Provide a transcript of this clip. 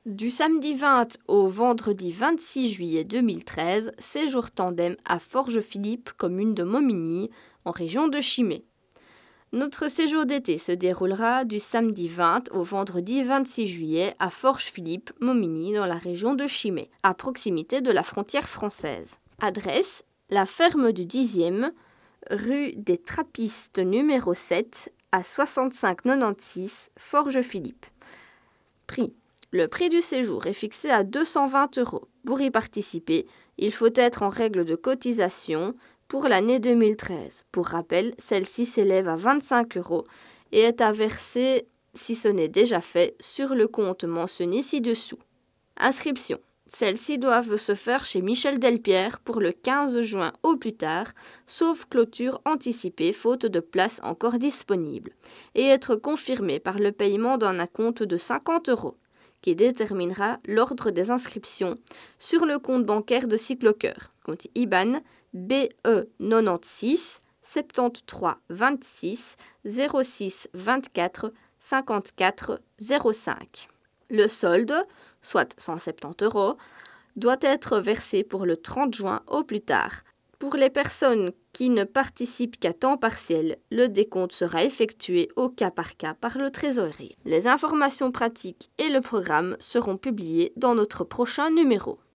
Du samedi 20 au vendredi 26 juillet 2013, séjour tandem à Forges-Philippe, commune de Momigny, en région de Chimay. Notre séjour d'été se déroulera du samedi 20 au vendredi 26 juillet à Forges-Philippe, Momigny, dans la région de Chimay, à proximité de la frontière française. Adresse: la ferme du 10e, rue des Trappistes numéro 7, à 6596 Forges-Philippe. Prix: le prix du séjour est fixé à 220 €. Pour y participer, il faut être en règle de cotisation pour l'année 2013. Pour rappel, celle-ci s'élève à 25 € et est à verser, si ce n'est déjà fait, sur le compte mentionné ci-dessous. Inscription: celles-ci doivent se faire chez Michel Delpierre pour le 15 juin au plus tard, sauf clôture anticipée faute de place encore disponible, et être confirmée par le paiement d'un acompte de 50 €, qui déterminera l'ordre des inscriptions sur le compte bancaire de Cyclocœur, compte IBAN BE 96 73 26 06 24 54 05. Le solde, soit 170 €, doit être versé pour le 30 juin au plus tard. Pour les personnes qui ne participent qu'à temps partiel, le décompte sera effectué au cas par cas par le trésorier. Les informations pratiques et le programme seront publiés dans notre prochain numéro.